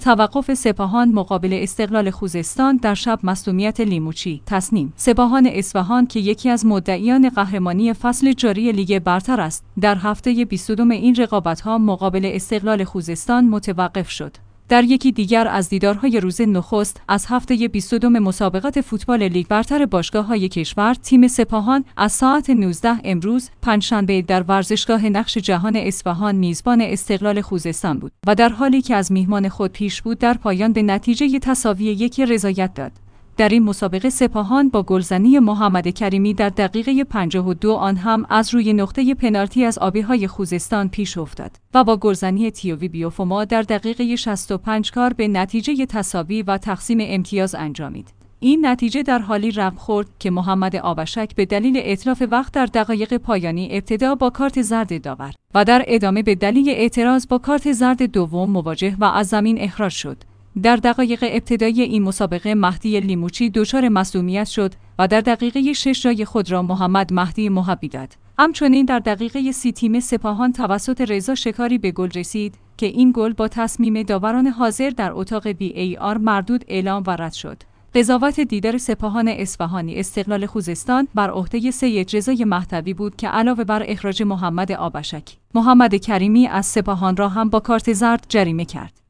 توقف سپاهان مقابل استقلال خوزستان در شب مصدومیت لیموچی. تصنیم: سپاهان اصفهان که یکی از مدعیان قهرمانی فصل جاری لیگ برتر است، در هفته 22 این رقابت‌ها مقابل استقلال خوزستان متوقف شد. در یکی دیگر از دیدارهای روز نخست از هفته 22 مسابقات فوتبال لیگ برتر باشگاه‌های کشور، تیم سپاهان از ساعت 19 امروز پنجشنبه در ورزشگاه نقش جهان اصفهان میزبان استقلال خوزستان بود و در حالی که از میهمان خود پیش بود، در پایان به نتیجه تساوی 1 رضایت داد. در این مسابقه سپاهان با گلزنی محمد کریمی در دقیقه 52 آن هم از روی نقطه پنالتی از آبی‌های خوزستان پیش افتاد و با گلزنی تیوی بیوفوما در دقیقه 65 کار به نتیجه تساوی و تقسیم امتیاز انجامید. این نتیجه در حالی رقم خورد که محمد آبشک به دلیل اتلاف وقت در دقایق پایانی ابتدا با کارت زرد داور و در ادامه به دلیل اعتراض با کارت زرد دوم مواجه و از زمین اخراج شد. در دقایق ابتدایی این مسابقه مهدی لیموچی دچار مصدومیت شد و در دقیقه 6 جای خود را محمد مهدی محبی داد. همچنین در دقیقه 30 تیم سپاهان توسط رضا شکاری به گل رسید که این گل با تصمیم داوران حاضر در اتاق VAR مردود اعلام و رد شد. قضاوت دیدار سپاهان اصفهانی استقلال خوزستان بر عهده سید رضای مهدوی بود که علاوه بر اخراج محمد آبشک، محمد کریمی از سپاهان را هم با کارت زرد جریمه کرد.